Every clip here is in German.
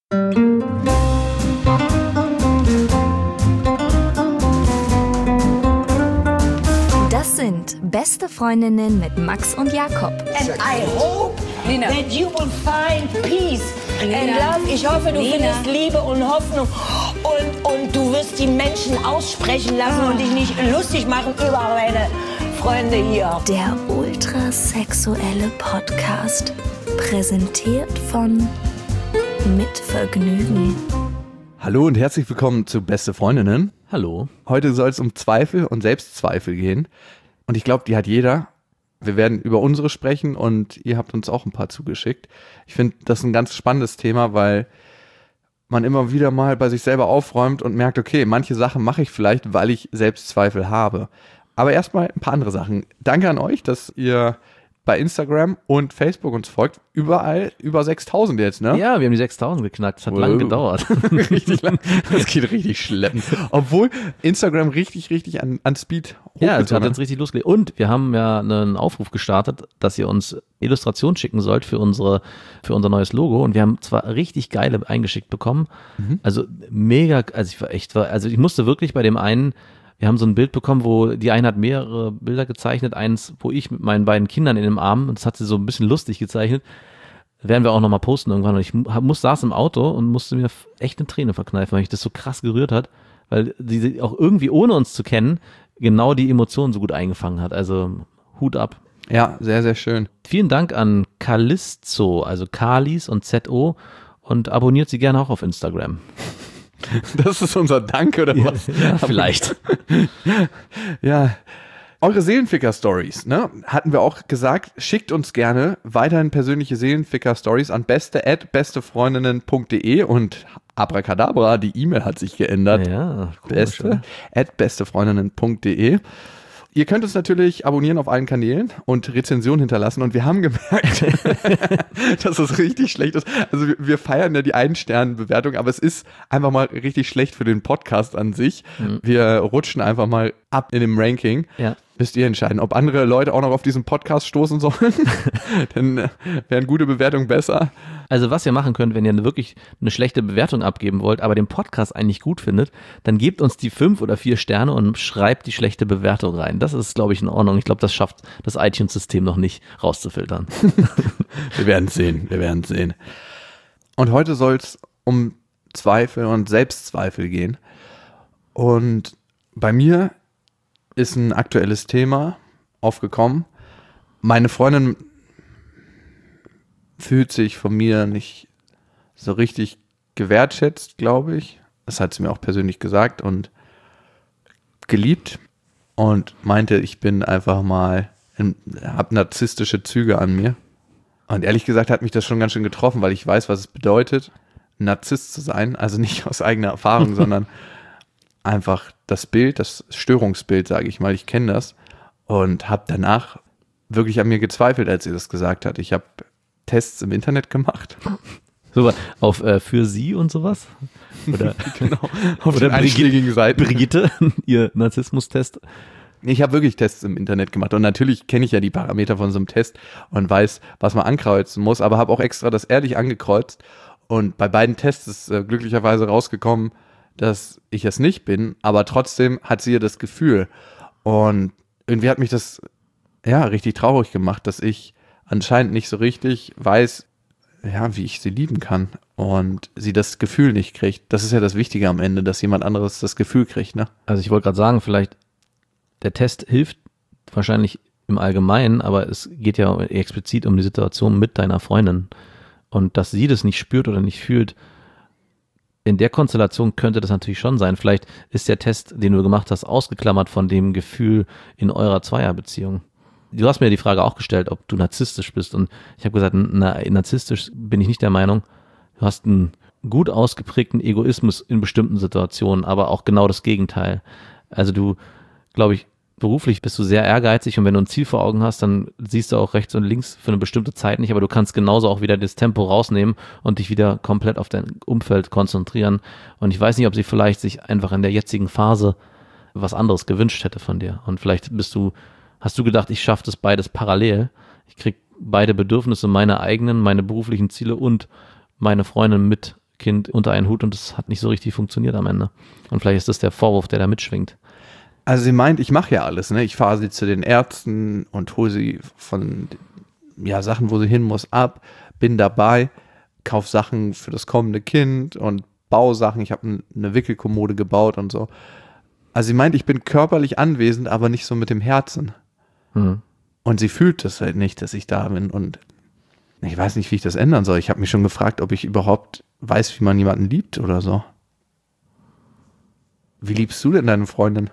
Das sind Beste Freundinnen mit Max und Jakob. And I hope that you will find peace and love. Ich hoffe, du findest Liebe und Hoffnung und du wirst die Menschen aussprechen lassen und dich nicht lustig machen über meine Freunde hier. Der ultrasexuelle Podcast, präsentiert von Mit Vergnügen. Hallo und herzlich willkommen zu Beste Freundinnen. Hallo. Heute soll es um Zweifel und Selbstzweifel gehen. Und ich glaube, die hat jeder. Wir werden über unsere sprechen und ihr habt uns auch ein paar zugeschickt. Ich finde, das ist ein ganz spannendes Thema, weil man immer wieder mal bei sich selber aufräumt und merkt, okay, manche Sachen mache ich vielleicht, weil ich Selbstzweifel habe. Aber erstmal ein paar andere Sachen. Danke an euch, dass ihr bei Instagram und Facebook uns folgt. Überall über 6.000 jetzt, ne? Ja, wir haben die 6.000 geknackt. Das hat lange gedauert. Richtig lang. Das geht richtig schleppend. Obwohl Instagram richtig an Speed ja, es hat jetzt richtig losgelegt. Und wir haben ja einen Aufruf gestartet, dass ihr uns Illustrationen schicken sollt für unser neues Logo. Und wir haben zwar richtig geile eingeschickt bekommen. Also mega, also ich musste wirklich bei dem einen, wir haben so ein Bild bekommen, wo die eine hat mehrere Bilder gezeichnet, eins, wo ich mit meinen beiden Kindern in dem Arm, und das hat sie so ein bisschen lustig gezeichnet, werden wir auch nochmal posten irgendwann. Und ich saß im Auto und musste mir echt eine Träne verkneifen, weil mich das so krass gerührt hat, weil sie auch irgendwie, ohne uns zu kennen, genau die Emotionen so gut eingefangen hat. Also Hut ab. Ja, sehr, sehr schön. Vielen Dank an Kalisto, also Kalis und ZO, und abonniert sie gerne auch auf Instagram. Das ist unser Dank, oder was? Ja, vielleicht. Ja, eure Seelenficker-Stories, ne? Hatten wir auch gesagt, schickt uns gerne weiterhin persönliche Seelenficker-Stories an beste@bestefreundinnen.de und Abracadabra, die E-Mail hat sich geändert. Ja, komisch, beste@bestefreundinnen.de. Ihr könnt uns natürlich abonnieren auf allen Kanälen und Rezensionen hinterlassen, und wir haben gemerkt, dass es richtig schlecht ist. Also wir feiern ja die 1-Sterne-Bewertung, aber es ist einfach mal richtig schlecht für den Podcast an sich. Wir rutschen einfach mal ab in dem Ranking. Ja. Müsst ihr entscheiden, ob andere Leute auch noch auf diesen Podcast stoßen sollen. Dann wären gute Bewertungen besser. Also was ihr machen könnt, wenn ihr wirklich eine schlechte Bewertung abgeben wollt, aber den Podcast eigentlich gut findet, dann gebt uns die 5 oder 4 Sterne und schreibt die schlechte Bewertung rein. Das ist, glaube ich, in Ordnung. Ich glaube, das schafft das iTunes-System noch nicht rauszufiltern. Wir werden sehen. Und heute soll es um Zweifel und Selbstzweifel gehen. Und bei mir ist ein aktuelles Thema aufgekommen. Meine Freundin fühlt sich von mir nicht so richtig gewertschätzt, glaube ich. Das hat sie mir auch persönlich gesagt und geliebt und meinte, ich bin einfach mal, habe narzisstische Züge an mir. Und ehrlich gesagt hat mich das schon ganz schön getroffen, weil ich weiß, was es bedeutet, Narzisst zu sein. Also nicht aus eigener Erfahrung, sondern einfach das Bild, das Störungsbild, sage ich mal, ich kenne das, und habe danach wirklich an mir gezweifelt, als sie das gesagt hat. Ich habe Tests im Internet gemacht. So, auf für sie und sowas? Oder, genau, auf den einschlägigen Seiten. Brigitte, ihr Narzissmus-Test? Ich habe wirklich Tests im Internet gemacht und natürlich kenne ich ja die Parameter von so einem Test und weiß, was man ankreuzen muss, aber habe auch extra das ehrlich angekreuzt, und bei beiden Tests ist glücklicherweise rausgekommen, dass ich es nicht bin, aber trotzdem hat sie ja das Gefühl. Und irgendwie hat mich das ja richtig traurig gemacht, dass ich anscheinend nicht so richtig weiß, ja, wie ich sie lieben kann, und sie das Gefühl nicht kriegt. Das ist ja das Wichtige am Ende, dass jemand anderes das Gefühl kriegt, ne? Also ich wollte gerade sagen, vielleicht der Test hilft wahrscheinlich im Allgemeinen, aber es geht ja explizit um die Situation mit deiner Freundin, und dass sie das nicht spürt oder nicht fühlt. In der Konstellation könnte das natürlich schon sein. Vielleicht ist der Test, den du gemacht hast, ausgeklammert von dem Gefühl in eurer Zweierbeziehung. Du hast mir die Frage auch gestellt, ob du narzisstisch bist, und ich habe gesagt, narzisstisch bin ich nicht der Meinung. Du hast einen gut ausgeprägten Egoismus in bestimmten Situationen, aber auch genau das Gegenteil. Also du, glaube ich, beruflich bist du sehr ehrgeizig, und wenn du ein Ziel vor Augen hast, dann siehst du auch rechts und links für eine bestimmte Zeit nicht, aber du kannst genauso auch wieder das Tempo rausnehmen und dich wieder komplett auf dein Umfeld konzentrieren. Und ich weiß nicht, ob sie vielleicht sich einfach in der jetzigen Phase was anderes gewünscht hätte von dir. Und vielleicht hast du gedacht, ich schaffe das beides parallel. Ich kriege beide Bedürfnisse, meine eigenen, meine beruflichen Ziele und meine Freundin mit Kind unter einen Hut und es hat nicht so richtig funktioniert am Ende. Und vielleicht ist das der Vorwurf, der da mitschwingt. Also sie meint, ich mache ja alles, ne? Ich fahre sie zu den Ärzten und hole sie von Sachen, wo sie hin muss, ab, bin dabei, kaufe Sachen für das kommende Kind und baue Sachen. Ich habe eine Wickelkommode gebaut und so. Also sie meint, ich bin körperlich anwesend, aber nicht so mit dem Herzen. Mhm. Und sie fühlt das halt nicht, dass ich da bin und ich weiß nicht, wie ich das ändern soll. Ich habe mich schon gefragt, ob ich überhaupt weiß, wie man jemanden liebt oder so. Wie liebst du denn deine Freundin?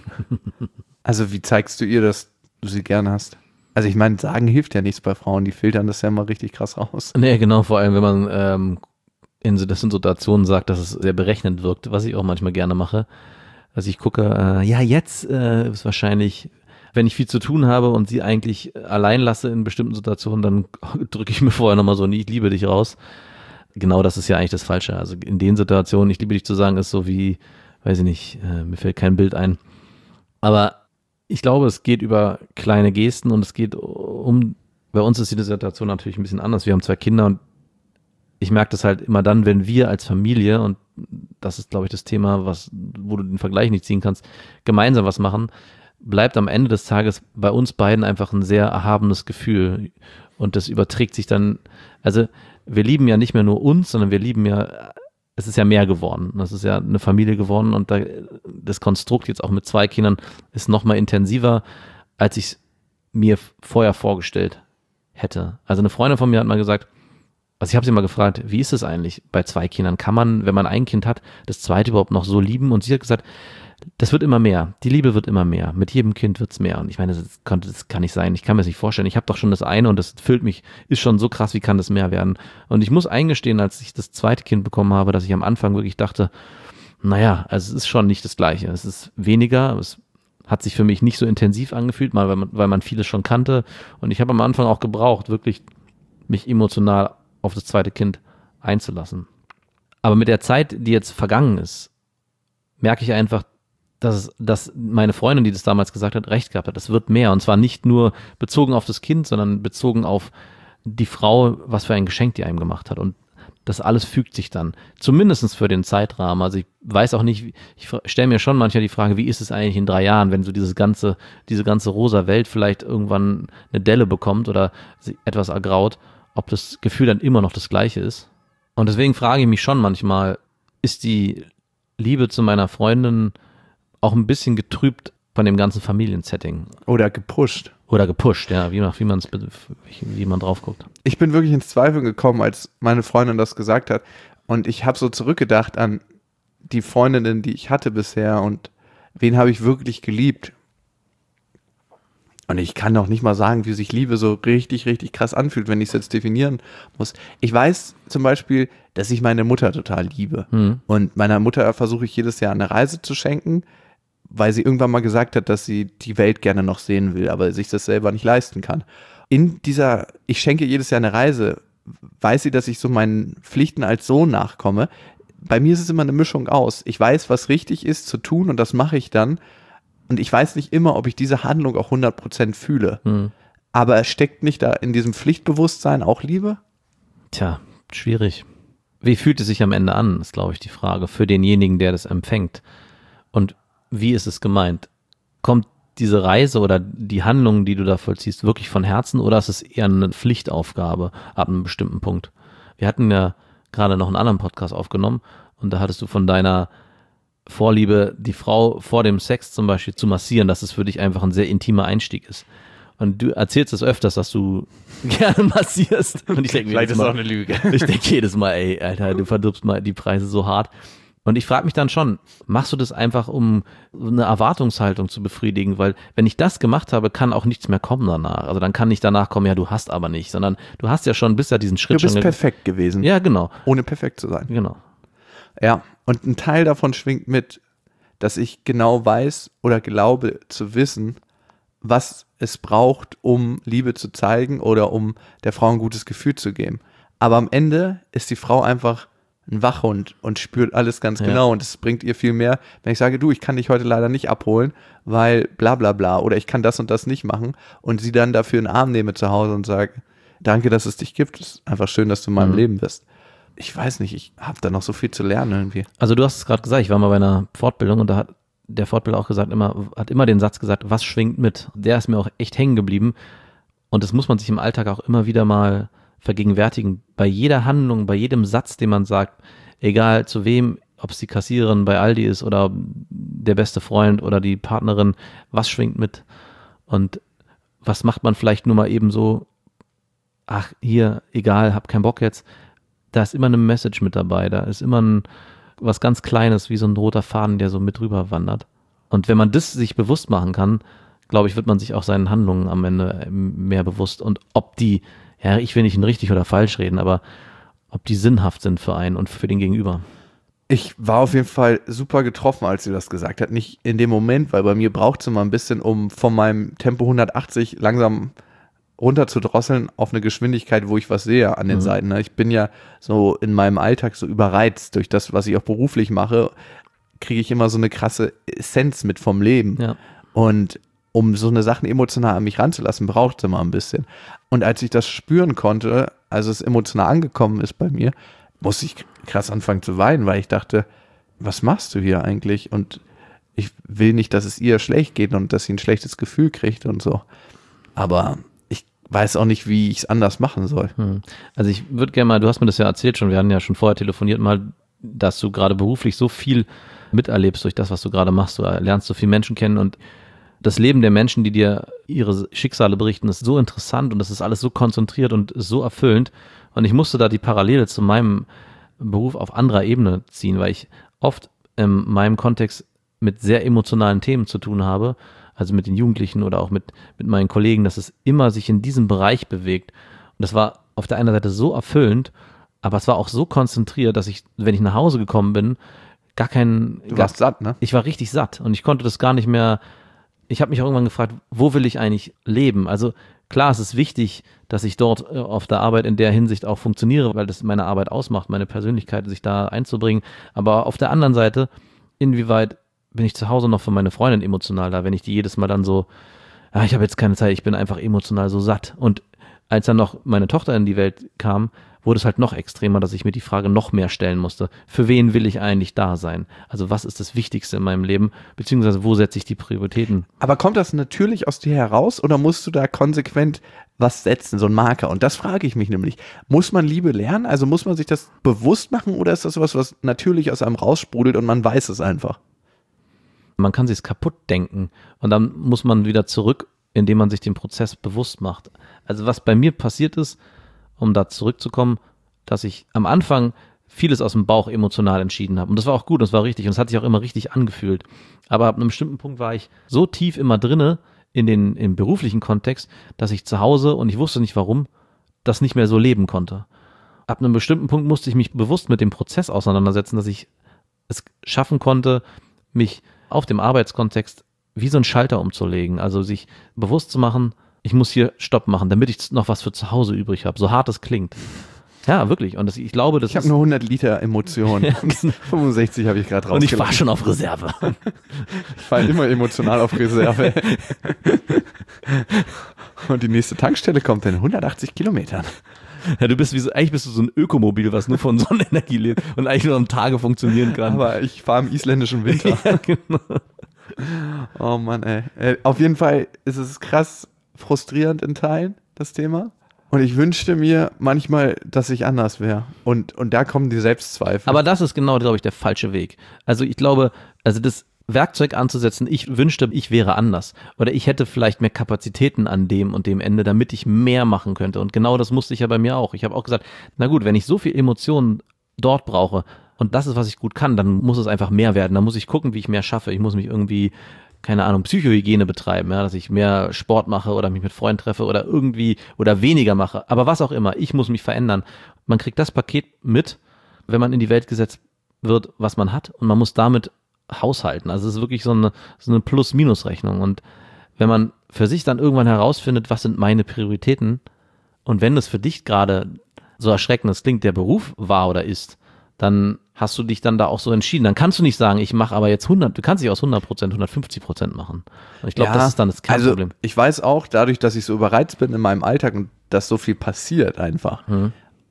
Also wie zeigst du ihr, dass du sie gerne hast? Also ich meine, sagen hilft ja nichts bei Frauen, die filtern das ja mal richtig krass raus. Nee, genau, vor allem wenn man in Situationen sagt, dass es sehr berechnend wirkt, was ich auch manchmal gerne mache. Also ich gucke, jetzt ist wahrscheinlich, wenn ich viel zu tun habe und sie eigentlich allein lasse in bestimmten Situationen, dann drücke ich mir vorher nochmal so, ich liebe dich raus. Genau das ist ja eigentlich das Falsche. Also in den Situationen, ich liebe dich zu sagen, ist so wie, weiß ich nicht, mir fällt kein Bild ein. Aber ich glaube, es geht über kleine Gesten und es geht bei uns ist die Situation natürlich ein bisschen anders. Wir haben 2 Kinder und ich merke das halt immer dann, wenn wir als Familie, und das ist, glaube ich, das Thema, wo du den Vergleich nicht ziehen kannst, gemeinsam was machen, bleibt am Ende des Tages bei uns beiden einfach ein sehr erhabenes Gefühl. Und das überträgt sich dann, also wir lieben ja nicht mehr nur uns, sondern wir lieben ja, es ist ja mehr geworden. Das ist ja eine Familie geworden und das Konstrukt jetzt auch mit 2 Kindern ist noch mal intensiver, als ich es mir vorher vorgestellt hätte. Also eine Freundin von mir hat mal gesagt, also ich habe sie mal gefragt, wie ist es eigentlich bei 2 Kindern? Kann man, wenn man ein Kind hat, das zweite überhaupt noch so lieben? Und sie hat gesagt, das wird immer mehr. Die Liebe wird immer mehr. Mit jedem Kind wird es mehr. Und ich meine, das kann nicht sein. Ich kann mir das nicht vorstellen. Ich habe doch schon das eine und das füllt mich, ist schon so krass, wie kann das mehr werden? Und ich muss eingestehen, als ich das zweite Kind bekommen habe, dass ich am Anfang wirklich dachte, also es ist schon nicht das Gleiche. Es ist weniger, es hat sich für mich nicht so intensiv angefühlt, weil man vieles schon kannte. Und ich habe am Anfang auch gebraucht, wirklich mich emotional auf das zweite Kind einzulassen. Aber mit der Zeit, die jetzt vergangen ist, merke ich einfach, dass meine Freundin, die das damals gesagt hat, recht gehabt hat. Es wird mehr. Und zwar nicht nur bezogen auf das Kind, sondern bezogen auf die Frau, was für ein Geschenk die einem gemacht hat. Und das alles fügt sich dann. Zumindest für den Zeitrahmen. Also ich weiß auch nicht, ich stelle mir schon manchmal die Frage, wie ist es eigentlich in 3 Jahren, wenn so diese ganze rosa Welt vielleicht irgendwann eine Delle bekommt oder etwas ergraut, ob das Gefühl dann immer noch das gleiche ist. Und deswegen frage ich mich schon manchmal, ist die Liebe zu meiner Freundin auch ein bisschen getrübt von dem ganzen Familiensetting? Oder gepusht. Ja, wie man drauf guckt. Ich bin wirklich ins Zweifeln gekommen, als meine Freundin das gesagt hat. Und ich habe so zurückgedacht an die Freundinnen, die ich hatte bisher und wen habe ich wirklich geliebt. Und ich kann auch nicht mal sagen, wie sich Liebe so richtig, richtig krass anfühlt, wenn ich es jetzt definieren muss. Ich weiß zum Beispiel, dass ich meine Mutter total liebe. Und meiner Mutter versuche ich jedes Jahr eine Reise zu schenken, weil sie irgendwann mal gesagt hat, dass sie die Welt gerne noch sehen will, aber sich das selber nicht leisten kann. Ich schenke jedes Jahr eine Reise, weiß sie, dass ich so meinen Pflichten als Sohn nachkomme. Bei mir ist es immer eine Mischung aus. Ich weiß, was richtig ist zu tun und das mache ich dann. Und ich weiß nicht immer, ob ich diese Handlung auch 100% fühle. Aber es steckt nicht da in diesem Pflichtbewusstsein auch Liebe? Tja, schwierig. Wie fühlt es sich am Ende an, ist, glaube ich, die Frage für denjenigen, der das empfängt. Und wie ist es gemeint? Kommt diese Reise oder die Handlung, die du da vollziehst, wirklich von Herzen oder ist es eher eine Pflichtaufgabe ab einem bestimmten Punkt? Wir hatten ja gerade noch einen anderen Podcast aufgenommen und da hattest du von deiner Vorliebe, die Frau vor dem Sex zum Beispiel zu massieren, dass es für dich einfach ein sehr intimer Einstieg ist. Und du erzählst es öfters, dass du gerne massierst. Und ich denke, vielleicht ist es auch eine Lüge. Ich denke jedes Mal, ey, Alter, du verdirbst mal die Preise so hart. Und ich frage mich dann schon, machst du das einfach, um eine Erwartungshaltung zu befriedigen? Weil wenn ich das gemacht habe, kann auch nichts mehr kommen danach. Also dann kann nicht danach kommen, ja, du hast aber nicht, sondern du hast ja schon, bist ja diesen Schritt schon. Du bist perfekt gewesen. Ja, genau. Ohne perfekt zu sein. Genau. Ja, und ein Teil davon schwingt mit, dass ich genau weiß oder glaube zu wissen, was es braucht, um Liebe zu zeigen oder um der Frau ein gutes Gefühl zu geben. Aber am Ende ist die Frau einfach ein Wachhund und spürt alles ganz genau und es bringt ihr viel mehr, wenn ich sage, du, ich kann dich heute leider nicht abholen, weil bla bla bla oder ich kann das und das nicht machen und sie dann dafür in den Arm nehme zu Hause und sage, danke, dass es dich gibt, es ist einfach schön, dass du in meinem Leben bist. ich weiß nicht, ich habe da noch so viel zu lernen irgendwie. Also du hast es gerade gesagt, ich war mal bei einer Fortbildung und da hat der Fortbilder auch gesagt, hat immer den Satz gesagt, was schwingt mit? Der ist mir auch echt hängen geblieben und das muss man sich im Alltag auch immer wieder mal vergegenwärtigen. Bei jeder Handlung, bei jedem Satz, den man sagt, egal zu wem, ob es die Kassiererin bei Aldi ist oder der beste Freund oder die Partnerin, was schwingt mit? Und was macht man vielleicht nur mal eben so, ach hier, egal, hab keinen Bock jetzt. Da ist immer eine Message mit dabei, da ist immer was ganz Kleines, wie so ein roter Faden, der so mit rüber wandert. Und wenn man das sich bewusst machen kann, glaube ich, wird man sich auch seinen Handlungen am Ende mehr bewusst. Und ob die, ja, ich will nicht richtig oder falsch reden, aber ob die sinnhaft sind für einen und für den Gegenüber. Ich war auf jeden Fall super getroffen, als sie das gesagt hat. Nicht in dem Moment, weil bei mir braucht es immer ein bisschen, um von meinem Tempo 180 langsam runter zu drosseln auf eine Geschwindigkeit, wo ich was sehe an den Seiten. Ich bin ja so in meinem Alltag so überreizt durch das, was ich auch beruflich mache, kriege ich immer so eine krasse Essenz mit vom Leben. Ja. Und um so eine Sachen emotional an mich ranzulassen, braucht es immer ein bisschen. Und als ich das spüren konnte, als es emotional angekommen ist bei mir, musste ich krass anfangen zu weinen, weil ich dachte, was machst du hier eigentlich? Und ich will nicht, dass es ihr schlecht geht und dass sie ein schlechtes Gefühl kriegt und so. Aber weiß auch nicht, wie ich es anders machen soll. Also ich würde gerne mal, du hast mir das ja erzählt schon, wir hatten ja schon vorher telefoniert mal, dass du gerade beruflich so viel miterlebst durch das, was du gerade machst. Du lernst so viele Menschen kennen und das Leben der Menschen, die dir ihre Schicksale berichten, ist so interessant und das ist alles so konzentriert und so erfüllend. Und ich musste da die Parallele zu meinem Beruf auf anderer Ebene ziehen, weil ich oft in meinem Kontext mit sehr emotionalen Themen zu tun habe, also mit den Jugendlichen oder auch mit meinen Kollegen, dass es immer sich in diesem Bereich bewegt. Und das war auf der einen Seite so erfüllend, aber es war auch so konzentriert, dass ich, wenn ich nach Hause gekommen bin, Du warst satt, ne? Ich war richtig satt und ich konnte das gar nicht mehr. Ich habe mich auch irgendwann gefragt, wo will ich eigentlich leben? Also klar, es ist wichtig, dass ich dort auf der Arbeit in der Hinsicht auch funktioniere, weil das meine Arbeit ausmacht, meine Persönlichkeit, sich da einzubringen. Aber auf der anderen Seite, inwieweit bin ich zu Hause noch für meine Freundin emotional da, wenn ich die jedes Mal dann so, ich habe jetzt keine Zeit, ich bin einfach emotional so satt. Und als dann noch meine Tochter in die Welt kam, wurde es halt noch extremer, dass ich mir die Frage noch mehr stellen musste. Für wen will ich eigentlich da sein? Also was ist das Wichtigste in meinem Leben? Beziehungsweise wo setze ich die Prioritäten? Aber kommt das natürlich aus dir heraus oder musst du da konsequent was setzen, so ein Marker? Und das frage ich mich nämlich. Muss man Liebe lernen? Also muss man sich das bewusst machen oder ist das was natürlich aus einem raussprudelt und man weiß es einfach? Man kann sich es kaputt denken und dann muss man wieder zurück, indem man sich den Prozess bewusst macht. Also was bei mir passiert ist, um da zurückzukommen, dass ich am Anfang vieles aus dem Bauch emotional entschieden habe. Und das war auch gut, das war richtig und es hat sich auch immer richtig angefühlt. Aber ab einem bestimmten Punkt war ich so tief immer drinne im beruflichen Kontext, dass ich zu Hause, und ich wusste nicht warum, das nicht mehr so leben konnte. Ab einem bestimmten Punkt musste ich mich bewusst mit dem Prozess auseinandersetzen, dass ich es schaffen konnte, mich auf dem Arbeitskontext wie so einen Schalter umzulegen. Also sich bewusst zu machen, ich muss hier Stopp machen, damit ich noch was für zu Hause übrig habe. So hart es klingt. Ja, wirklich. Und ich glaube, das Ich habe nur 100 Liter Emotionen. 65 habe ich gerade rausgelassen. Und ich fahre schon auf Reserve. Ich fahre immer emotional auf Reserve. Und die nächste Tankstelle kommt in 180 Kilometern. Ja, eigentlich bist du so ein Ökomobil, was nur von Sonnenenergie lebt und eigentlich nur am Tage funktionieren kann. Aber ich fahre im isländischen Winter. Ja, genau. Oh Mann, ey. Auf jeden Fall ist es krass frustrierend in Teilen, das Thema. Und ich wünschte mir manchmal, dass ich anders wäre. Und da kommen die Selbstzweifel. Aber das ist genau, glaube ich, der falsche Weg. Also ich glaube, das Werkzeug anzusetzen, ich wünschte, ich wäre anders. Oder ich hätte vielleicht mehr Kapazitäten an dem und dem Ende, damit ich mehr machen könnte. Und genau das musste ich ja bei mir auch. Ich habe auch gesagt, na gut, wenn ich so viel Emotionen dort brauche und das ist, was ich gut kann, dann muss es einfach mehr werden. Dann muss ich gucken, wie ich mehr schaffe. Ich muss mich irgendwie, keine Ahnung, Psychohygiene betreiben, ja, dass ich mehr Sport mache oder mich mit Freunden treffe oder irgendwie oder weniger mache. Aber was auch immer, ich muss mich verändern. Man kriegt das Paket mit, wenn man in die Welt gesetzt wird, was man hat und man muss damit haushalten. Also es ist wirklich so eine Plus-Minus-Rechnung. Und wenn man für sich dann irgendwann herausfindet, was sind meine Prioritäten und wenn es für dich gerade so erschreckend das klingt, der Beruf war oder ist, dann hast du dich dann da auch so entschieden. Dann kannst du nicht sagen, ich mache aber jetzt 100, du kannst dich aus 100%, 150% machen. Und ich glaube, das ist dann das Kernproblem. Also ich weiß auch, dadurch, dass ich so überreizt bin in meinem Alltag und dass so viel passiert einfach,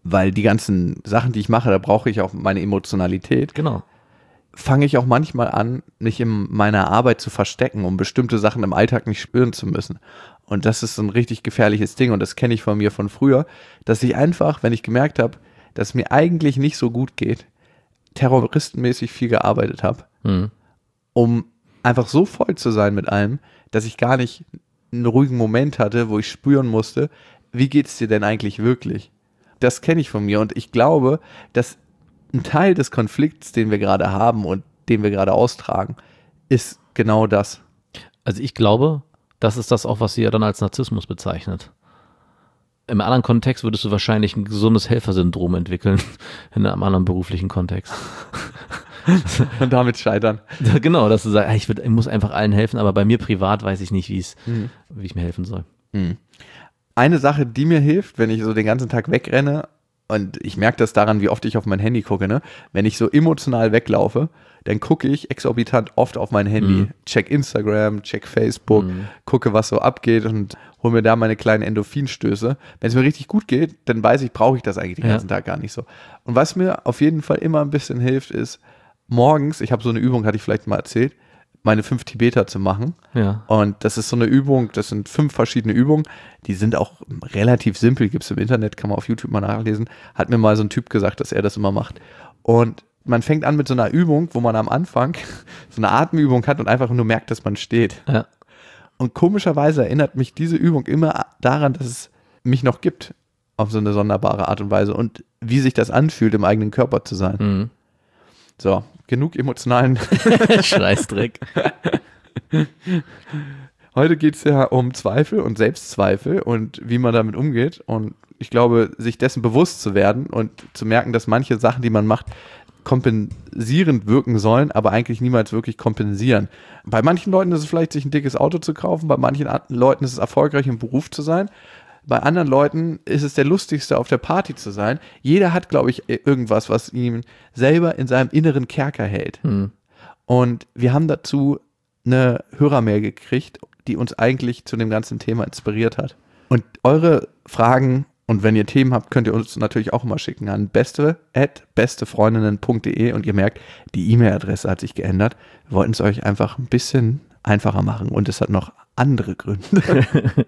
weil die ganzen Sachen, die ich mache, da brauche ich auch meine Emotionalität. Genau. Fange ich auch manchmal an, mich in meiner Arbeit zu verstecken, um bestimmte Sachen im Alltag nicht spüren zu müssen. Und das ist so ein richtig gefährliches Ding und das kenne ich von mir von früher, dass ich einfach, wenn ich gemerkt habe, dass es mir eigentlich nicht so gut geht, terroristenmäßig viel gearbeitet habe, um einfach so voll zu sein mit allem, dass ich gar nicht einen ruhigen Moment hatte, wo ich spüren musste, wie geht es dir denn eigentlich wirklich? Das kenne ich von mir und ich glaube, dass ein Teil des Konflikts, den wir gerade haben und den wir gerade austragen, ist genau das. Also ich glaube, das ist das auch, was sie ja dann als Narzissmus bezeichnet. Im anderen Kontext würdest du wahrscheinlich ein gesundes Helfersyndrom entwickeln, in einem anderen beruflichen Kontext. Und damit scheitern. Genau, dass du sagst, ich muss einfach allen helfen, aber bei mir privat weiß ich nicht, wie ich mir helfen soll. Eine Sache, die mir hilft, wenn ich so den ganzen Tag wegrenne, und ich merke das daran, wie oft ich auf mein Handy gucke, ne? Wenn ich so emotional weglaufe, dann gucke ich exorbitant oft auf mein Handy. Check Instagram, check Facebook, gucke, was so abgeht und hole mir da meine kleinen Endorphinstöße. Wenn es mir richtig gut geht, dann weiß ich, brauche ich das eigentlich den ganzen Tag gar nicht so. Und was mir auf jeden Fall immer ein bisschen hilft, ist morgens, ich habe so eine Übung, hatte ich vielleicht mal erzählt, meine 5 Tibeter zu machen. Ja. Und das ist so eine Übung, das sind 5 verschiedene Übungen, die sind auch relativ simpel, gibt es im Internet, kann man auf YouTube mal nachlesen. Hat mir mal so ein Typ gesagt, dass er das immer macht. Und man fängt an mit so einer Übung, wo man am Anfang so eine Atemübung hat und einfach nur merkt, dass man steht. Ja. Und komischerweise erinnert mich diese Übung immer daran, dass es mich noch gibt, auf so eine sonderbare Art und Weise und wie sich das anfühlt, im eigenen Körper zu sein. So, genug emotionalen Scheißdreck. Heute geht es ja um Zweifel und Selbstzweifel und wie man damit umgeht. Und ich glaube, sich dessen bewusst zu werden und zu merken, dass manche Sachen, die man macht, kompensierend wirken sollen, aber eigentlich niemals wirklich kompensieren. Bei manchen Leuten ist es vielleicht, sich ein dickes Auto zu kaufen, bei manchen Leuten ist es erfolgreich im Beruf zu sein. Bei anderen Leuten ist es der Lustigste, auf der Party zu sein. Jeder hat, glaube ich, irgendwas, was ihn selber in seinem inneren Kerker hält. Und wir haben dazu eine Hörermail gekriegt, die uns eigentlich zu dem ganzen Thema inspiriert hat. Und eure Fragen und wenn ihr Themen habt, könnt ihr uns natürlich auch immer schicken an beste@bestefreundinnen.de und ihr merkt, die E-Mail-Adresse hat sich geändert. Wir wollten es euch einfach ein bisschen einfacher machen und es hat noch andere Gründe.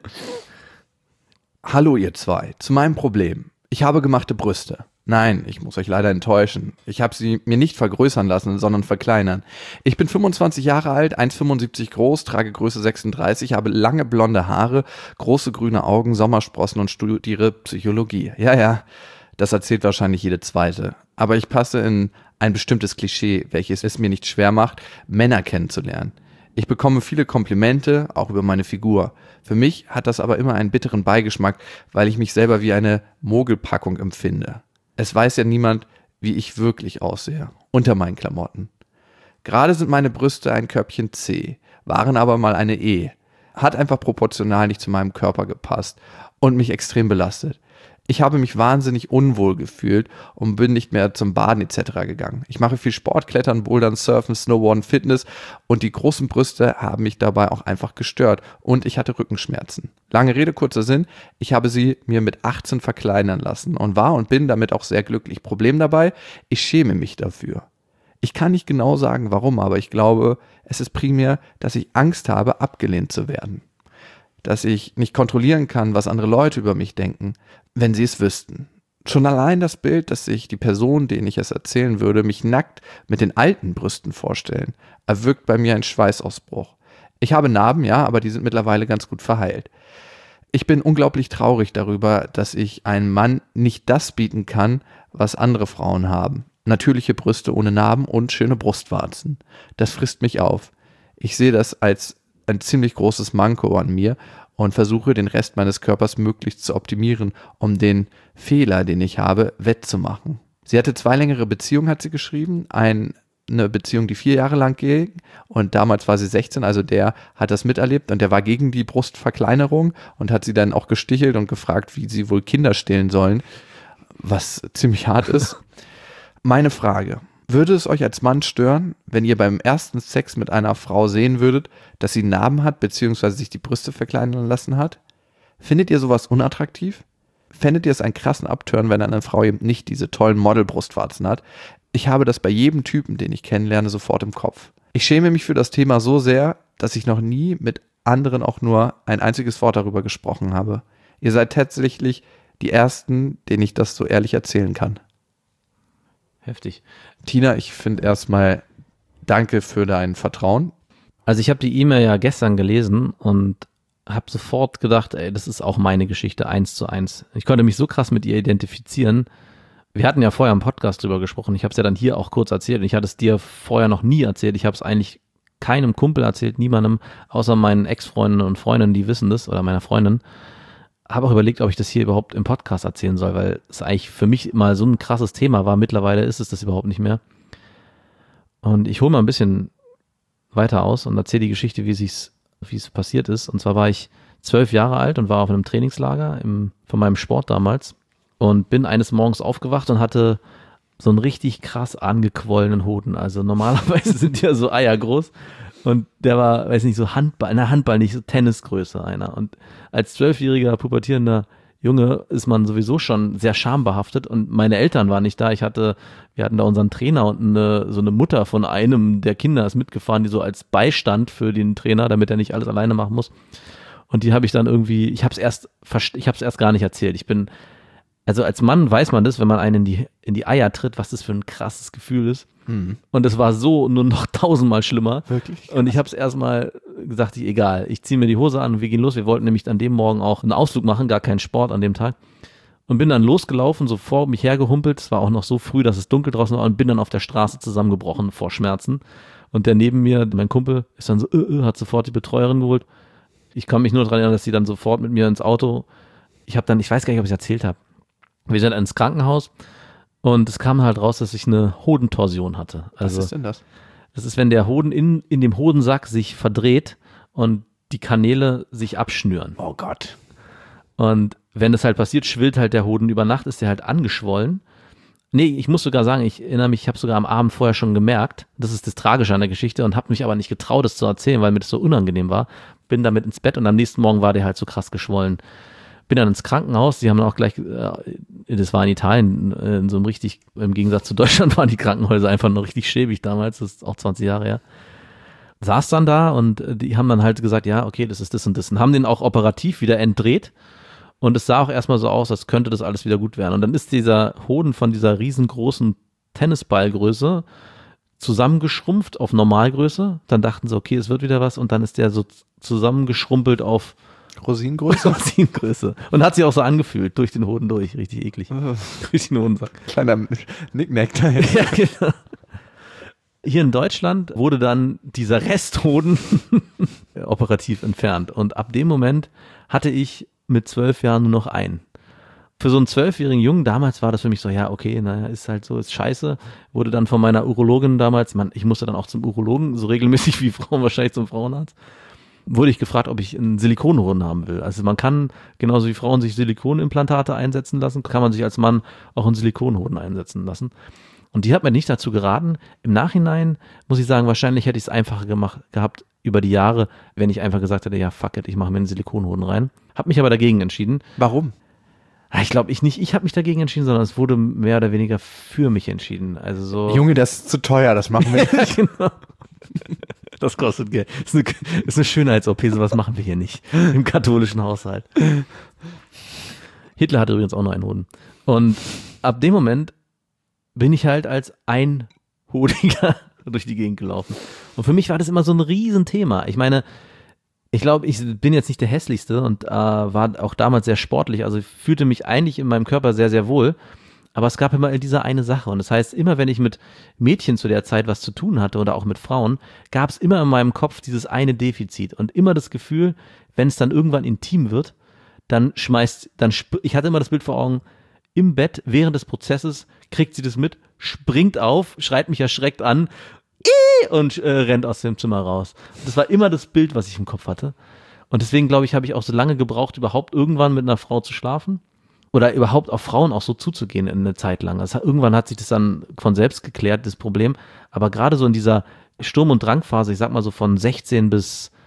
Hallo ihr zwei, zu meinem Problem. Ich habe gemachte Brüste. Nein, ich muss euch leider enttäuschen. Ich habe sie mir nicht vergrößern lassen, sondern verkleinern. Ich bin 25 Jahre alt, 1,75 groß, trage Größe 36, habe lange blonde Haare, große grüne Augen, Sommersprossen und studiere Psychologie. Ja, das erzählt wahrscheinlich jede Zweite. Aber ich passe in ein bestimmtes Klischee, welches es mir nicht schwer macht, Männer kennenzulernen. Ich bekomme viele Komplimente, auch über meine Figur. Für mich hat das aber immer einen bitteren Beigeschmack, weil ich mich selber wie eine Mogelpackung empfinde. Es weiß ja niemand, wie ich wirklich aussehe, unter meinen Klamotten. Gerade sind meine Brüste ein Körbchen C, waren aber mal eine E. Hat einfach proportional nicht zu meinem Körper gepasst und mich extrem belastet. Ich habe mich wahnsinnig unwohl gefühlt und bin nicht mehr zum Baden etc. gegangen. Ich mache viel Sport, Klettern, Bouldern, Surfen, Snowboarden, Fitness und die großen Brüste haben mich dabei auch einfach gestört und ich hatte Rückenschmerzen. Lange Rede, kurzer Sinn, ich habe sie mir mit 18 verkleinern lassen und war und bin damit auch sehr glücklich. Problem dabei, ich schäme mich dafür. Ich kann nicht genau sagen, warum, aber ich glaube, es ist primär, dass ich Angst habe, abgelehnt zu werden. Dass ich nicht kontrollieren kann, was andere Leute über mich denken, wenn sie es wüssten. Schon allein das Bild, dass sich die Person, denen ich es erzählen würde, mich nackt mit den alten Brüsten vorstellen, erwirkt bei mir einen Schweißausbruch. Ich habe Narben, ja, aber die sind mittlerweile ganz gut verheilt. Ich bin unglaublich traurig darüber, dass ich einem Mann nicht das bieten kann, was andere Frauen haben. Natürliche Brüste ohne Narben und schöne Brustwarzen. Das frisst mich auf. Ich sehe das als ein ziemlich großes Manko an mir und versuche, den Rest meines Körpers möglichst zu optimieren, um den Fehler, den ich habe, wettzumachen. Sie hatte 2 längere Beziehungen, hat sie geschrieben. Eine Beziehung, die 4 Jahre lang ging und damals war sie 16, also der hat das miterlebt und der war gegen die Brustverkleinerung und hat sie dann auch gestichelt und gefragt, wie sie wohl Kinder stillen sollen, was ziemlich hart ist. Meine Frage: Würde es euch als Mann stören, wenn ihr beim ersten Sex mit einer Frau sehen würdet, dass sie Narben hat bzw. sich die Brüste verkleinern lassen hat? Findet ihr sowas unattraktiv? fändet ihr es einen krassen Upturn, wenn eine Frau eben nicht diese tollen Model-Brustwarzen hat? Ich habe das bei jedem Typen, den ich kennenlerne, sofort im Kopf. Ich schäme mich für das Thema so sehr, dass ich noch nie mit anderen auch nur ein einziges Wort darüber gesprochen habe. Ihr seid tatsächlich die Ersten, denen ich das so ehrlich erzählen kann. Heftig. Tina, ich finde erstmal danke für dein Vertrauen. Also ich habe die E-Mail ja gestern gelesen und habe sofort gedacht, ey, das ist auch meine Geschichte 1:1. Ich konnte mich so krass mit ihr identifizieren. Wir hatten ja vorher im Podcast drüber gesprochen. Ich habe es ja dann hier auch kurz erzählt. Und ich hatte es dir vorher noch nie erzählt. Ich habe es eigentlich keinem Kumpel erzählt, niemandem, außer meinen Ex-Freundinnen und Freunden, die wissen das, oder meiner Freundin. Habe auch überlegt, ob ich das hier überhaupt im Podcast erzählen soll, weil es eigentlich für mich mal so ein krasses Thema war. Mittlerweile ist es das überhaupt nicht mehr. Und ich hole mal ein bisschen weiter aus und erzähle die Geschichte, wie es passiert ist. Und zwar war ich 12 Jahre alt und war auf einem Trainingslager von meinem Sport damals und bin eines Morgens aufgewacht und hatte so einen richtig krass angequollenen Hoden. Also normalerweise sind die ja so eiergroß und der war, weiß nicht, so Handball nicht, so Tennisgröße einer. Und als 12-jähriger pubertierender Junge ist man sowieso schon sehr schambehaftet und meine Eltern waren nicht da. Wir hatten da unseren Trainer und so eine Mutter von einem der Kinder ist mitgefahren, die so als Beistand für den Trainer, damit er nicht alles alleine machen muss. Und die habe ich dann irgendwie, ich habe es erst gar nicht erzählt. Also als Mann weiß man das, wenn man einen in die Eier tritt, was das für ein krasses Gefühl ist. Mhm. Und es war so nur noch 1000-mal schlimmer. Wirklich? Und ich habe es erstmal gesagt, egal, ich ziehe mir die Hose an und wir gehen los. Wir wollten nämlich an dem Morgen auch einen Ausflug machen, gar keinen Sport an dem Tag. Und bin dann losgelaufen, so vor mich hergehumpelt. Es war auch noch so früh, dass es dunkel draußen war und bin dann auf der Straße zusammengebrochen vor Schmerzen. Und der neben mir, mein Kumpel, ist dann so, hat sofort die Betreuerin geholt. Ich kann mich nur daran erinnern, dass sie dann sofort mit mir ins Auto, ich weiß gar nicht, ob ich es erzählt habe. Wir sind ins Krankenhaus und es kam halt raus, dass ich eine Hodentorsion hatte. Also, was ist denn das? Das ist, wenn der Hoden in dem Hodensack sich verdreht und die Kanäle sich abschnüren. Oh Gott. Und wenn das halt passiert, schwillt halt der Hoden über Nacht, ist der halt angeschwollen. Nee, ich muss sogar sagen, ich erinnere mich, ich habe sogar am Abend vorher schon gemerkt, das ist das Tragische an der Geschichte und habe mich aber nicht getraut, das zu erzählen, weil mir das so unangenehm war. Bin damit ins Bett und am nächsten Morgen war der halt so krass geschwollen. Bin dann ins Krankenhaus, die haben dann auch gleich, das war in Italien, in so einem richtig, im Gegensatz zu Deutschland waren die Krankenhäuser einfach noch richtig schäbig damals, das ist auch 20 Jahre her. Saß dann da und die haben dann halt gesagt, ja, okay, das ist das und das und haben den auch operativ wieder entdreht und es sah auch erstmal so aus, als könnte das alles wieder gut werden. Und dann ist dieser Hoden von dieser riesengroßen Tennisballgröße zusammengeschrumpft auf Normalgröße, dann dachten sie, okay, es wird wieder was und dann ist der so zusammengeschrumpelt auf Rosinengröße. Und hat sich auch so angefühlt, durch den Hoden durch. Richtig eklig. Durch den Hodensack. Kleiner Nicknack dahin. Ja, genau. Hier in Deutschland wurde dann dieser Resthoden operativ entfernt. Und ab dem Moment hatte ich mit 12 Jahren nur noch einen. Für so einen 12-jährigen Jungen, damals war das für mich so, ja, okay, naja, ist halt so, ist scheiße. Wurde dann von meiner Urologin damals, ich musste dann auch zum Urologen, so regelmäßig wie Frauen wahrscheinlich zum Frauenarzt. Wurde ich gefragt, ob ich einen Silikonhoden haben will. Also man kann, genauso wie Frauen sich Silikonimplantate einsetzen lassen, kann man sich als Mann auch einen Silikonhoden einsetzen lassen. Und die hat mir nicht dazu geraten. Im Nachhinein muss ich sagen, wahrscheinlich hätte ich es einfacher gehabt über die Jahre, wenn ich einfach gesagt hätte, ja fuck it, ich mache mir einen Silikonhoden rein. Hab mich aber dagegen entschieden. Warum? Ich glaube, ich habe mich dagegen entschieden, sondern es wurde mehr oder weniger für mich entschieden. Also so. Junge, das ist zu teuer, das machen wir nicht. Ja, genau. Das kostet Geld. Ist eine Schönheits-OP, sowas machen wir hier nicht. Im katholischen Haushalt. Hitler hatte übrigens auch noch einen Hoden. Und ab dem Moment bin ich halt als Einhodiger durch die Gegend gelaufen. Und für mich war das immer so ein Riesenthema. Ich meine, ich glaube, ich bin jetzt nicht der Hässlichste und war auch damals sehr sportlich. Also ich fühlte mich eigentlich in meinem Körper sehr, sehr wohl. Aber es gab immer diese eine Sache und das heißt, immer wenn ich mit Mädchen zu der Zeit was zu tun hatte oder auch mit Frauen, gab es immer in meinem Kopf dieses eine Defizit und immer das Gefühl, wenn es dann irgendwann intim wird, ich hatte immer das Bild vor Augen, im Bett während des Prozesses kriegt sie das mit, springt auf, schreit mich erschreckt an und rennt aus dem Zimmer raus. Das war immer das Bild, was ich im Kopf hatte und deswegen glaube ich, habe ich auch so lange gebraucht, überhaupt irgendwann mit einer Frau zu schlafen. Oder überhaupt auf Frauen auch so zuzugehen in eine Zeit lang. Also irgendwann hat sich das dann von selbst geklärt, das Problem. Aber gerade so in dieser Sturm- und Drangphase, ich sag mal so von 16 bis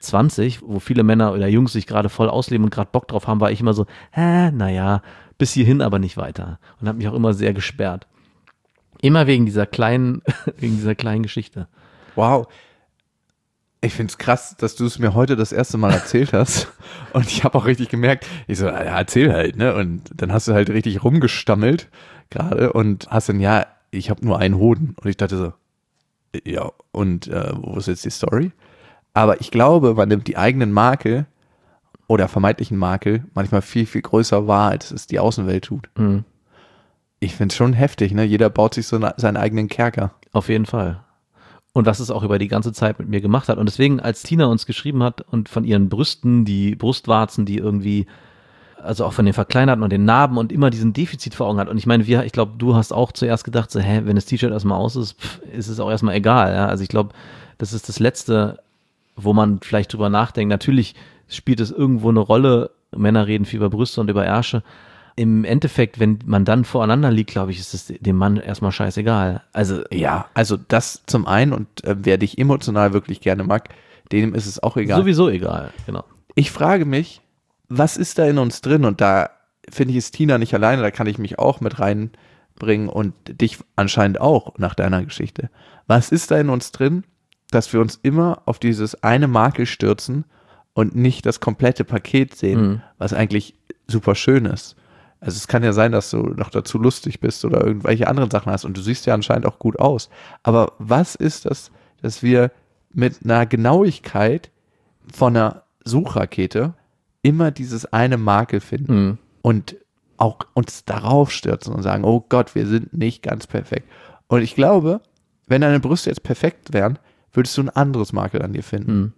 20, wo viele Männer oder Jungs sich gerade voll ausleben und gerade Bock drauf haben, war ich immer so, naja, bis hierhin, aber nicht weiter. Und habe mich auch immer sehr gesperrt. Immer wegen dieser kleinen Geschichte. Wow. Ich finde es krass, dass du es mir heute das erste Mal erzählt hast. Und ich habe auch richtig gemerkt, ich so, ja, erzähl halt, ne? Und dann hast du halt richtig rumgestammelt gerade und hast dann, ja, ich habe nur einen Hoden. Und ich dachte so, ja, und wo ist jetzt die Story? Aber ich glaube, man nimmt die eigenen Makel oder vermeintlichen Makel manchmal viel, viel größer wahr, als es die Außenwelt tut. Mhm. Ich finde es schon heftig, ne? Jeder baut sich so seinen eigenen Kerker. Auf jeden Fall. Und was es auch über die ganze Zeit mit mir gemacht hat. Und deswegen, als Tina uns geschrieben hat und von ihren Brüsten, die Brustwarzen, die irgendwie, also auch von den Verkleinerten und den Narben und immer diesen Defizit vor Augen hat. Und ich meine, ich glaube, du hast auch zuerst gedacht, so, wenn das T-Shirt erstmal aus ist, ist es auch erstmal egal. Ja? Also ich glaube, das ist das Letzte, wo man vielleicht drüber nachdenkt. Natürlich spielt es irgendwo eine Rolle. Männer reden viel über Brüste und über Ärsche. Im Endeffekt, wenn man dann voreinander liegt, glaube ich, ist es dem Mann erstmal scheißegal. Also ja, also das zum einen und wer dich emotional wirklich gerne mag, dem ist es auch egal. Sowieso egal, genau. Ich frage mich, was ist da in uns drin? Und da finde ich, ist Tina nicht alleine, da kann ich mich auch mit reinbringen und dich anscheinend auch nach deiner Geschichte. Was ist da in uns drin, dass wir uns immer auf dieses eine Makel stürzen und nicht das komplette Paket sehen, was eigentlich super schön ist? Also es kann ja sein, dass du noch dazu lustig bist oder irgendwelche anderen Sachen hast und du siehst ja anscheinend auch gut aus. Aber was ist das, dass wir mit einer Genauigkeit von einer Suchrakete immer dieses eine Makel finden und auch uns darauf stürzen und sagen, oh Gott, wir sind nicht ganz perfekt. Und ich glaube, wenn deine Brüste jetzt perfekt wären, würdest du ein anderes Makel an dir finden.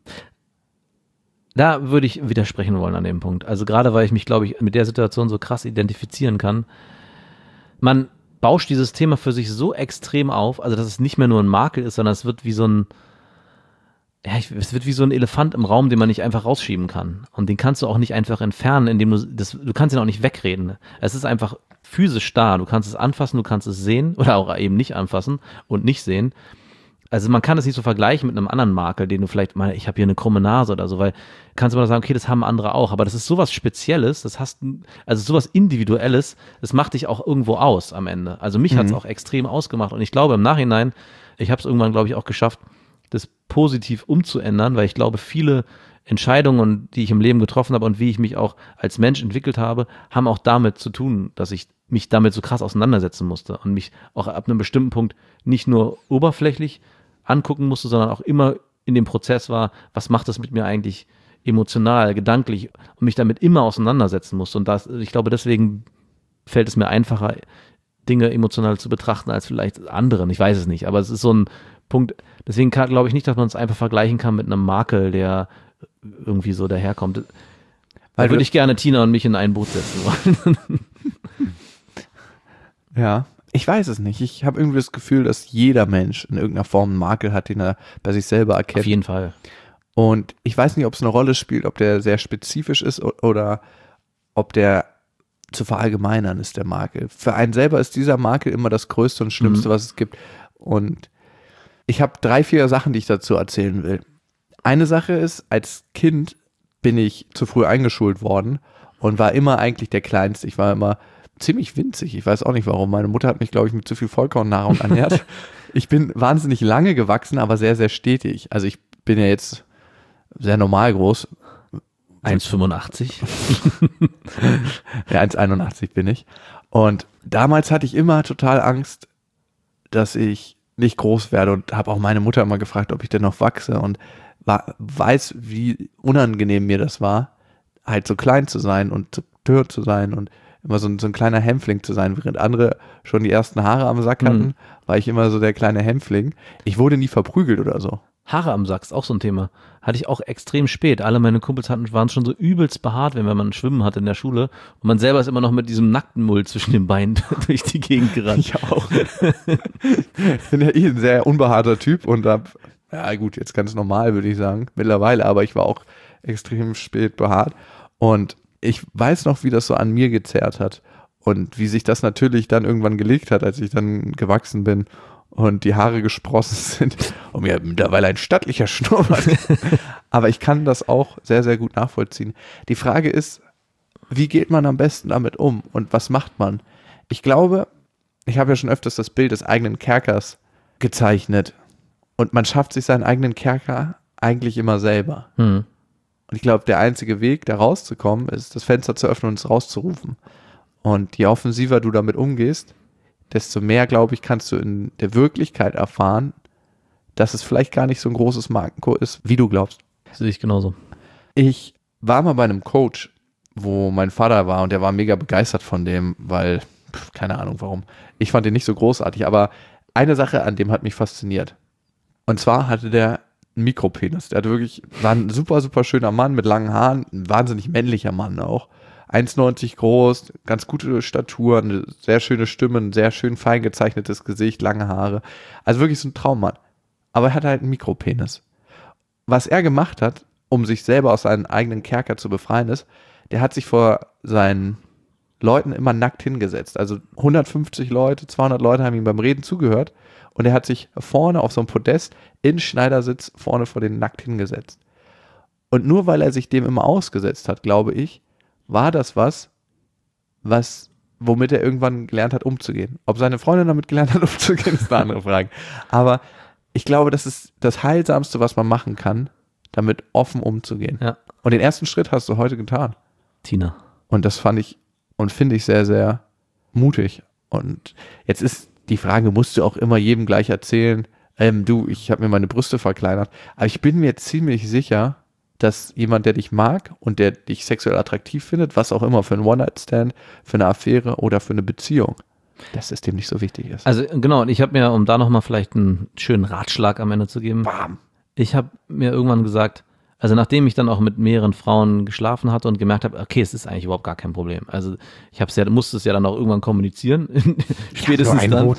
Da würde ich widersprechen wollen an dem Punkt. Also gerade, weil ich mich, glaube ich, mit der Situation so krass identifizieren kann. Man bauscht dieses Thema für sich so extrem auf, also dass es nicht mehr nur ein Makel ist, sondern es wird wie so ein Elefant im Raum, den man nicht einfach rausschieben kann. Und den kannst du auch nicht einfach entfernen, indem du kannst ihn auch nicht wegreden. Es ist einfach physisch da. Du kannst es anfassen, du kannst es sehen oder auch eben nicht anfassen und nicht sehen. Also man kann es nicht so vergleichen mit einem anderen Makel, den du vielleicht mal, ich habe hier eine krumme Nase oder so, weil kannst du mal sagen, okay, das haben andere auch, aber das ist sowas Spezielles, also sowas Individuelles, das macht dich auch irgendwo aus am Ende. Also mich hat es auch extrem ausgemacht und ich glaube im Nachhinein, ich habe es irgendwann, glaube ich, auch geschafft, das positiv umzuändern, weil ich glaube, viele Entscheidungen, die ich im Leben getroffen habe und wie ich mich auch als Mensch entwickelt habe, haben auch damit zu tun, dass ich mich damit so krass auseinandersetzen musste und mich auch ab einem bestimmten Punkt nicht nur oberflächlich angucken musste, sondern auch immer in dem Prozess war, was macht das mit mir eigentlich emotional, gedanklich und mich damit immer auseinandersetzen musste. Und ich glaube, deswegen fällt es mir einfacher, Dinge emotional zu betrachten als vielleicht anderen. Ich weiß es nicht, aber es ist so ein Punkt, deswegen glaube ich nicht, dass man es einfach vergleichen kann mit einem Makel, der irgendwie so daherkommt. Weil würde ich gerne Tina und mich in ein Boot setzen wollen. Ja, ich weiß es nicht. Ich habe irgendwie das Gefühl, dass jeder Mensch in irgendeiner Form einen Makel hat, den er bei sich selber erkennt. Auf jeden Fall. Und ich weiß nicht, ob es eine Rolle spielt, ob der sehr spezifisch ist oder ob der zu verallgemeinern ist, der Makel. Für einen selber ist dieser Makel immer das Größte und Schlimmste, was es gibt. Und ich habe 3, 4 Sachen, die ich dazu erzählen will. Eine Sache ist, als Kind bin ich zu früh eingeschult worden und war immer eigentlich der Kleinste. Ich war immer ziemlich winzig. Ich weiß auch nicht warum. Meine Mutter hat mich, glaube ich, mit zu viel Vollkornnahrung ernährt. Ich bin wahnsinnig lange gewachsen, aber sehr, sehr stetig. Also ich bin ja jetzt sehr normal groß. 1,85. Ja, 1,81 bin ich. Und damals hatte ich immer total Angst, dass ich nicht groß werde und habe auch meine Mutter immer gefragt, ob ich denn noch wachse und weiß, wie unangenehm mir das war, halt so klein zu sein und zu dürr zu sein und immer so ein kleiner Hämpfling zu sein, während andere schon die ersten Haare am Sack hatten, war ich immer so der kleine Hämpfling. Ich wurde nie verprügelt oder so. Haare am Sack ist auch so ein Thema. Hatte ich auch extrem spät. Alle meine Kumpels waren schon so übelst behaart, wenn man Schwimmen hatte in der Schule. Und man selber ist immer noch mit diesem nackten Mull zwischen den Beinen durch die Gegend gerannt. Ich auch. Ich bin ja ein sehr unbehaarter Typ und ja gut, jetzt ganz normal, würde ich sagen, mittlerweile, aber ich war auch extrem spät behaart. Und ich weiß noch, wie das so an mir gezerrt hat und wie sich das natürlich dann irgendwann gelegt hat, als ich dann gewachsen bin und die Haare gesprossen sind und mir mittlerweile ein stattlicher Schnurrbart. Aber ich kann das auch sehr, sehr gut nachvollziehen. Die Frage ist, wie geht man am besten damit um und was macht man? Ich glaube, ich habe ja schon öfters das Bild des eigenen Kerkers gezeichnet und man schafft sich seinen eigenen Kerker eigentlich immer selber. Und ich glaube, der einzige Weg, da rauszukommen, ist, das Fenster zu öffnen und es rauszurufen. Und je offensiver du damit umgehst, desto mehr, glaube ich, kannst du in der Wirklichkeit erfahren, dass es vielleicht gar nicht so ein großes Manko ist, wie du glaubst. Sehe ich genauso. Ich war mal bei einem Coach, wo mein Vater war und der war mega begeistert von dem, weil, keine Ahnung warum, ich fand den nicht so großartig, aber eine Sache an dem hat mich fasziniert. Und zwar hatte der einen Mikropenis. Der hatte wirklich, war ein super, super schöner Mann mit langen Haaren, ein wahnsinnig männlicher Mann auch. 1,90 groß, ganz gute Statur, eine sehr schöne Stimme, ein sehr schön fein gezeichnetes Gesicht, lange Haare. Also wirklich so ein Traummann. Aber er hatte halt einen Mikropenis. Was er gemacht hat, um sich selber aus seinem eigenen Kerker zu befreien, ist, der hat sich vor seinen Leuten immer nackt hingesetzt. Also 150 Leute, 200 Leute haben ihm beim Reden zugehört und er hat sich vorne auf so einem Podest in Schneidersitz vorne vor denen nackt hingesetzt. Und nur weil er sich dem immer ausgesetzt hat, glaube ich, war das womit er irgendwann gelernt hat, umzugehen. Ob seine Freundin damit gelernt hat, umzugehen, ist eine andere Frage. Aber ich glaube, das ist das Heilsamste, was man machen kann, damit offen umzugehen. Ja. Und den ersten Schritt hast du heute getan. Tina. Und das fand ich und finde ich sehr, sehr mutig. Und jetzt ist die Frage, musst du auch immer jedem gleich erzählen, ich habe mir meine Brüste verkleinert. Aber ich bin mir ziemlich sicher, dass jemand, der dich mag und der dich sexuell attraktiv findet, was auch immer für ein One-Night-Stand, für eine Affäre oder für eine Beziehung, dass es dem nicht so wichtig ist. Also genau, und ich habe mir, um da nochmal vielleicht einen schönen Ratschlag am Ende zu geben, Bam. Ich habe mir irgendwann gesagt, also nachdem ich dann auch mit mehreren Frauen geschlafen hatte und gemerkt habe, okay, es ist eigentlich überhaupt gar kein Problem. Also ich musste es ja dann auch irgendwann kommunizieren, spätestens dann.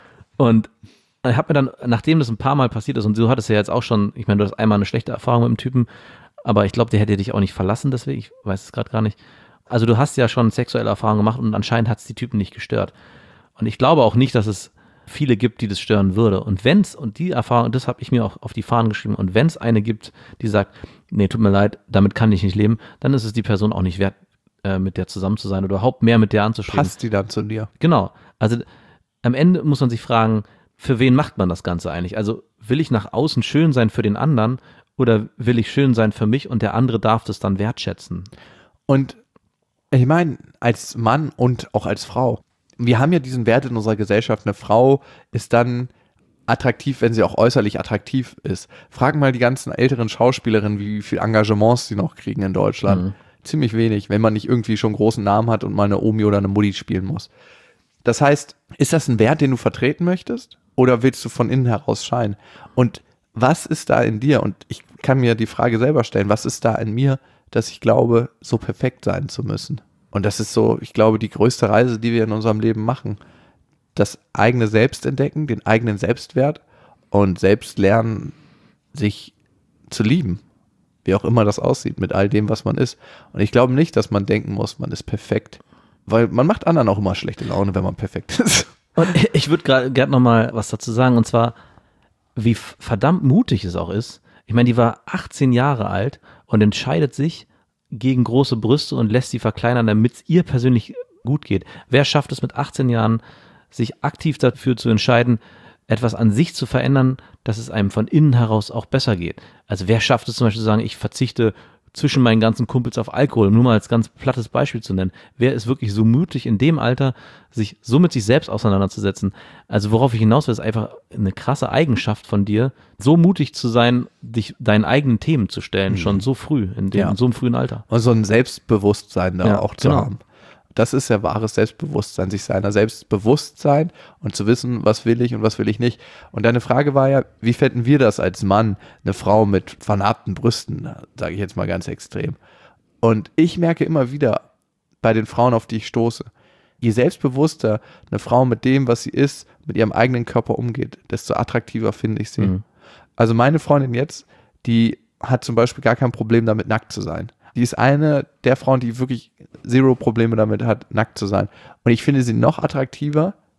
Und ich habe mir dann, nachdem das ein paar Mal passiert ist, und du hattest ja jetzt auch schon, ich meine, du hast einmal eine schlechte Erfahrung mit dem Typen, aber ich glaube, der hätte dich auch nicht verlassen, deswegen, ich weiß es gerade gar nicht. Also du hast ja schon sexuelle Erfahrungen gemacht und anscheinend hat es die Typen nicht gestört. Und ich glaube auch nicht, dass es viele gibt, die das stören würde. Und die Erfahrung, das habe ich mir auch auf die Fahnen geschrieben, und wenn es eine gibt, die sagt, nee, tut mir leid, damit kann ich nicht leben, dann ist es die Person auch nicht wert, mit der zusammen zu sein oder überhaupt mehr mit der anzuschreiben. Passt die dann zu dir? Genau. Also am Ende muss man sich fragen, für wen macht man das Ganze eigentlich? Also will ich nach außen schön sein für den anderen oder will ich schön sein für mich und der andere darf das dann wertschätzen? Und ich meine, als Mann und auch als Frau, wir haben ja diesen Wert in unserer Gesellschaft, eine Frau ist dann attraktiv, wenn sie auch äußerlich attraktiv ist. Fragen mal die ganzen älteren Schauspielerinnen, wie viel Engagements sie noch kriegen in Deutschland. Ziemlich wenig, wenn man nicht irgendwie schon einen großen Namen hat und mal eine Omi oder eine Mutti spielen muss. Das heißt, ist das ein Wert, den du vertreten möchtest? Oder willst du von innen heraus scheinen? Und was ist da in dir? Und ich kann mir die Frage selber stellen, was ist da in mir, dass ich glaube, so perfekt sein zu müssen? Und das ist so, ich glaube, die größte Reise, die wir in unserem Leben machen. Das eigene Selbst entdecken, den eigenen Selbstwert und selbst lernen, sich zu lieben. Wie auch immer das aussieht, mit all dem, was man ist. Und ich glaube nicht, dass man denken muss, man ist perfekt. Weil man macht anderen auch immer schlechte Laune, wenn man perfekt ist. Und ich würde gerne noch mal was dazu sagen, und zwar, wie verdammt mutig es auch ist. Ich meine, die war 18 Jahre alt und entscheidet sich gegen große Brüste und lässt sie verkleinern, damit es ihr persönlich gut geht. Wer schafft es mit 18 Jahren, sich aktiv dafür zu entscheiden, etwas an sich zu verändern, dass es einem von innen heraus auch besser geht? Also wer schafft es zum Beispiel zu sagen, ich verzichte zwischen meinen ganzen Kumpels auf Alkohol, um nur mal als ganz plattes Beispiel zu nennen. Wer ist wirklich so mutig in dem Alter, sich so mit sich selbst auseinanderzusetzen? Also worauf ich hinaus will, ist einfach eine krasse Eigenschaft von dir, so mutig zu sein, dich deinen eigenen Themen zu stellen, schon so früh, in so einem frühen Alter. Und so ein Selbstbewusstsein da auch zu genau. haben. Das ist ja wahres Selbstbewusstsein, sich seiner selbst bewusst sein und zu wissen, was will ich und was will ich nicht. Und deine Frage war ja, wie fänden wir das als Mann, eine Frau mit vernarbten Brüsten, sage ich jetzt mal ganz extrem. Und ich merke immer wieder bei den Frauen, auf die ich stoße, je selbstbewusster eine Frau mit dem, was sie ist, mit ihrem eigenen Körper umgeht, desto attraktiver finde ich sie. Also meine Freundin jetzt, die hat zum Beispiel gar kein Problem damit, nackt zu sein. Die ist eine der Frauen, die wirklich zero Probleme damit hat, nackt zu sein. Und ich finde sie noch attraktiver,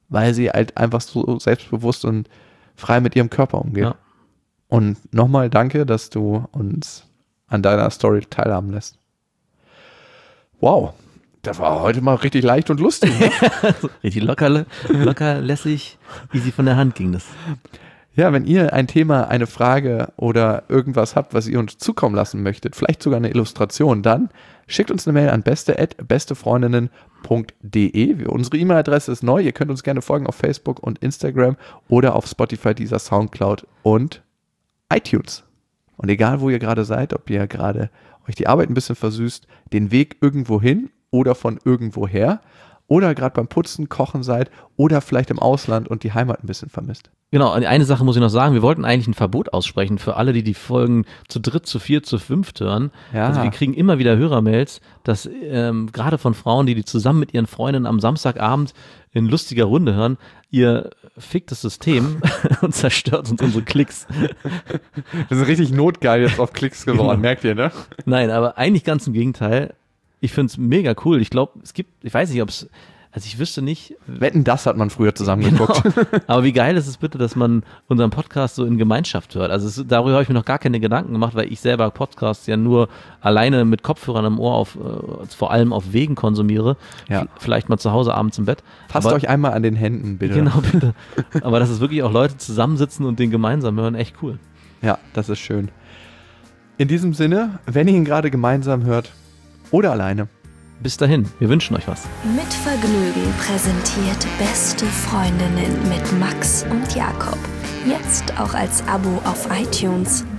weil sie halt einfach so selbstbewusst und frei mit ihrem Körper umgeht. Ja. Und nochmal danke, dass du uns an deiner Story teilhaben lässt. Wow, das war heute mal richtig leicht und lustig. Ne? Richtig locker, lässig, easy von der Hand ging das. Ja, wenn ihr ein Thema, eine Frage oder irgendwas habt, was ihr uns zukommen lassen möchtet, vielleicht sogar eine Illustration, dann schickt uns eine Mail an beste@bestefreundinnen.de. Unsere E-Mail-Adresse ist neu. Ihr könnt uns gerne folgen auf Facebook und Instagram oder auf Spotify, Deezer, Soundcloud und iTunes. Und egal, wo ihr gerade seid, ob ihr gerade euch die Arbeit ein bisschen versüßt, den Weg irgendwo hin oder von irgendwo her oder gerade beim Putzen, Kochen seid oder vielleicht im Ausland und die Heimat ein bisschen vermisst. Genau, eine Sache muss ich noch sagen, wir wollten eigentlich ein Verbot aussprechen für alle, die Folgen zu dritt, zu viert, zu fünft hören. Ja. Also wir kriegen immer wieder Hörermails, dass gerade von Frauen, die zusammen mit ihren Freundinnen am Samstagabend in lustiger Runde hören, ihr fickt das System und zerstört uns unsere Klicks. Wir sind richtig notgeil jetzt auf Klicks geworden, Genau. merkt ihr, ne? Nein, aber eigentlich ganz im Gegenteil. Ich finde es mega cool. Ich glaube, ich weiß nicht, ob es, also ich wüsste nicht. Wetten, das hat man früher zusammen geguckt. Genau. Aber wie geil ist es bitte, dass man unseren Podcast so in Gemeinschaft hört. Also darüber habe ich mir noch gar keine Gedanken gemacht, weil ich selber Podcasts ja nur alleine mit Kopfhörern im Ohr vor allem auf Wegen konsumiere. Ja. Vielleicht mal zu Hause abends im Bett. Fasst euch einmal an den Händen, bitte. Genau, bitte. Aber dass es wirklich auch Leute zusammensitzen und den gemeinsam hören, echt cool. Ja, das ist schön. In diesem Sinne, wenn ihr ihn gerade gemeinsam hört oder alleine. Bis dahin, wir wünschen euch was. Mit Vergnügen präsentiert Beste Freundinnen mit Max und Jakob. Jetzt auch als Abo auf iTunes.